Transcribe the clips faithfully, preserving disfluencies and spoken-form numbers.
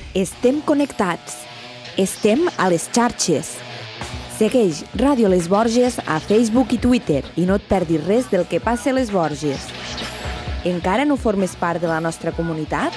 Estem connectats. Estem a les xarxes. Segueix Ràdio Les Borges a Facebook i Twitter i no et perdis res del que passa a Les Borges. Encara no formes part de la nostra comunitat?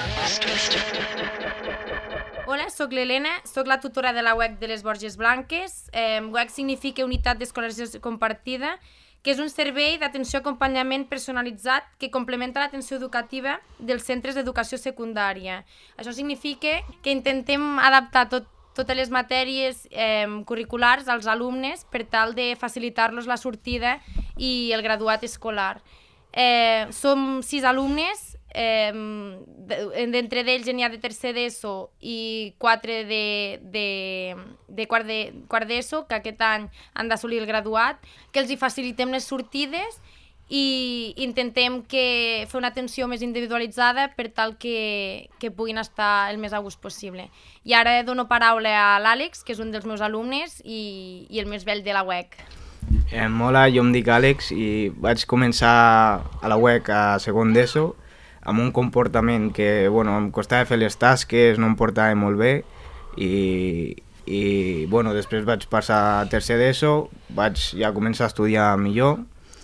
Hola, sóc l'Helena, sóc la tutora de la U E C de les Borges Blanques. Eh, U E C significa Unitat d'Escolarització Compartida, que és un servei d'atenció i acompanyament personalitzat que complementa l'atenció educativa dels centres d'educació secundària. Això significa que intentem adaptar tot, totes les matèries eh, curriculars als alumnes per tal de facilitar-los la sortida i el graduat escolar. Eh, som sis alumnes, eh, d'entre d'ells n'hi ha de tercer d'ESO i quatre de, de, de quart de, quart d'ESO, que aquest any han d'assolir el graduat, que els hi facilitem les sortides i intentem que fer una atenció més individualitzada per tal que, que puguin estar el més a gust possible. I ara dono paraula a l'Àlex, que és un dels meus alumnes i, i el més vell de la U E C. Eh, hola, jo em dic Àlex i vaig començar a la U E C a segon d'ESO amb un comportament que bueno, em costava fer les tasques, no em portava molt bé i, i bueno, després vaig passar a tercer d'ESO, vaig ja començar a estudiar millor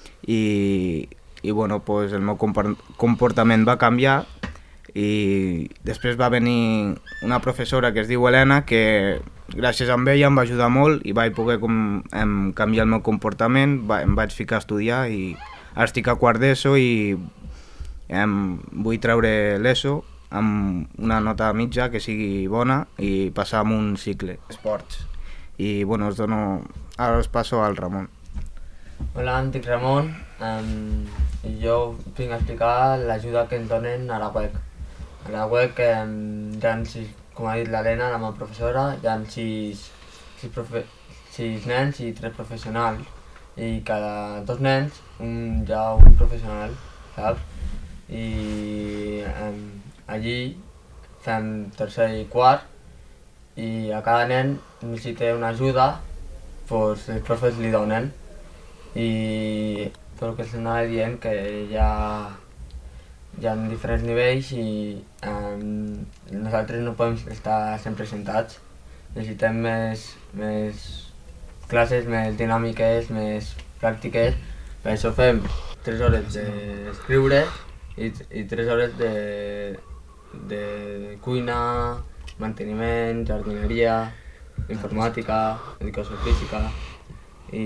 i, i bueno, pues el meu comportament va canviar i després va venir una professora que es diu Helena que gràcies a ella em va ajudar molt i vaig poder com, em, canviar el meu comportament, va, em vaig ficar a estudiar i ara estic a quart d'ESO i em, vull treure l'ESO amb una nota mitja que sigui bona i passar a un cicle esports. I bueno, us dono, ara us passo al Ramon. Hola, em dic Ramon um, i jo vinc a explicar l'ajuda que ens donen a la U E C. A la U E C um, hi ha sis, com ha dit l'Helena, la meva professora, hi ha sis, sis, profe sis nens i tres professionals i cada dos nens un, hi ha un professional, saps? I um, allí fem tercer i quart i a cada nen si té una ajuda pues, els profes li donen i pel que s'anava dient que hi ha hi ha diferents nivells i um, nosaltres no podem estar sempre sentats. Necessitem més, més classes, més dinàmiques, més pràctiques. Per això fem tres hores d'escriure i, i tres hores de, de cuina, manteniment, jardineria, informàtica, educació física i,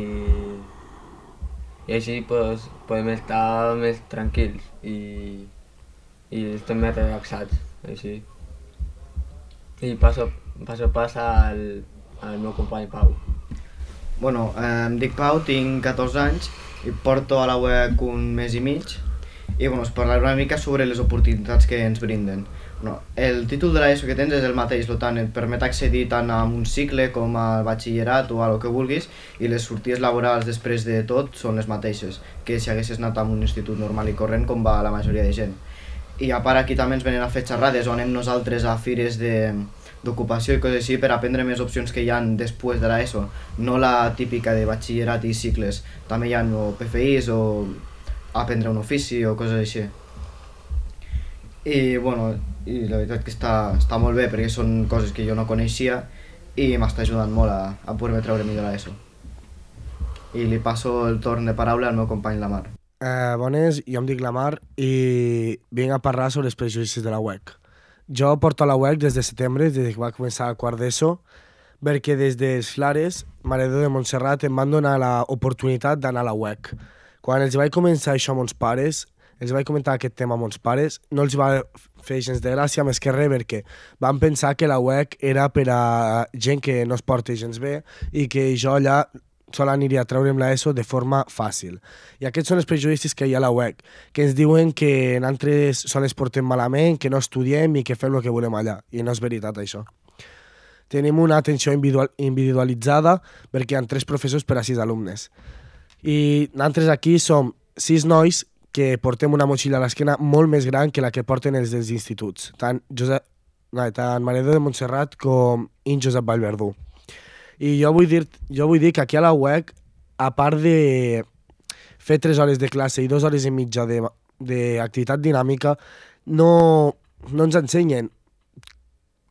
i així pues, podem estar més tranquils i, i estem més relaxats, així. I passo, passo pas al, al meu company Pau. Bueno, eh, em dic Pau, tinc catorze anys i porto a la U E C un mes i mig i bueno, us parlaré una mica sobre les oportunitats que ens brinden. Bueno, el títol de l'ESO que tens és el mateix, per tant et permet accedir tant a un cicle com al batxillerat o a lo que vulguis i les sortides laborals després de tot són les mateixes que si haguessis anat a un institut normal i corrent com va la majoria de gent. I a part aquí també ens venen a fer xerrades on anem nosaltres a fires d'ocupació i coses així per aprendre més opcions que hi ha després de l'ESO, no la típica de batxillerat i cicles, també hi ha o P F Is o aprendre un ofici o coses així. I bueno, i la veritat que està, està molt bé perquè són coses que jo no coneixia i m'està ajudant molt a, a poder-me treure millor l'ESO. I li passo el torn de paraula al meu company Lamar. Eh, bones, jo em dic Lamar i vinc a parlar sobre els prejudicis de la U E C. Jo porto a la U E C des de setembre, des que va començar a quart d'ESO, perquè des dels Flares, Mare de Déu de Montserrat, em van donar l'oportunitat d'anar a la U E C. Quan els vaig començar això a mons pares, els vaig comentar aquest tema a mons pares, no els va fer gens de gràcia més que res perquè van pensar que la U E C era per a gent que no es porta gens bé i que jo allà sol aniria a treure'm l'ESO de forma fàcil. I aquests són els prejudicis que hi ha a la U E C, que ens diuen que nosaltres sols es portem malament, que no estudiem i que fem el que volem allà. I no és veritat això. Tenim una atenció individual, individualitzada perquè hi ha tres professors per a sis alumnes. I nosaltres aquí som sis nois que portem una motxilla a l'esquena molt més gran que la que porten els dels instituts, tant, Josep, no, tant Mare de Déu de Montserrat com en Josep Vallverdú. I jo vull dir, jo vull dir que aquí a la U E C, a part de fer tres hores de classe i dues hores i mitja d'activitat dinàmica, no, no ens ensenyen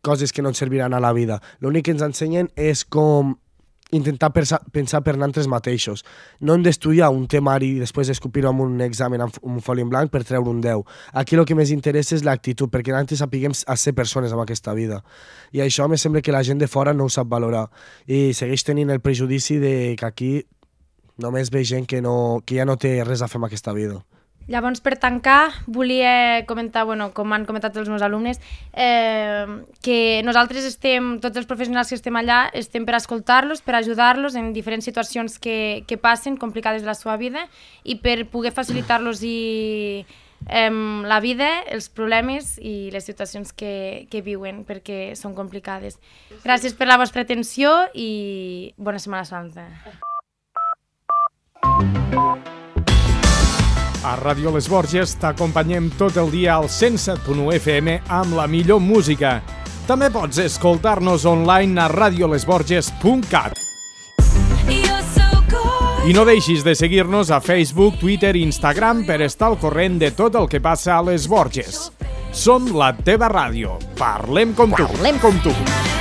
coses que no ens serviran a la vida. L'únic que ens ensenyen és com intentar pensar, pensar per nosaltres mateixos. No hem d'estudiar un temari i després escopir-ho amb un examen amb un foli en blanc per treure un deu. Aquí el que més interessa és l'actitud, perquè nosaltres sapiguem a ser persones en aquesta vida. I això me sembla que la gent de fora no ho sap valorar. I segueix tenint el prejudici de que aquí només ve gent que, no, que ja no té res a fer amb aquesta vida. Llavors, per tancar, volia comentar, bueno, com han comentat els meus alumnes, eh, que nosaltres estem, tots els professionals que estem allà, estem per escoltar-los, per ajudar-los en diferents situacions que, que passen, complicades de la seva vida, i per poder facilitar-los i eh, la vida, els problemes i les situacions que, que viuen, perquè són complicades. Gràcies per la vostra atenció i bona Setmana Santa. A Ràdio Les Borges t'acompanyem tot el dia al cent set punt u F M amb la millor música. També pots escoltar-nos online a radio les borges punt cat. I no deixis de seguir-nos a Facebook, Twitter i Instagram per estar al corrent de tot el que passa a Les Borges. Som la teva ràdio. Parlem com tu. Parlem com tu.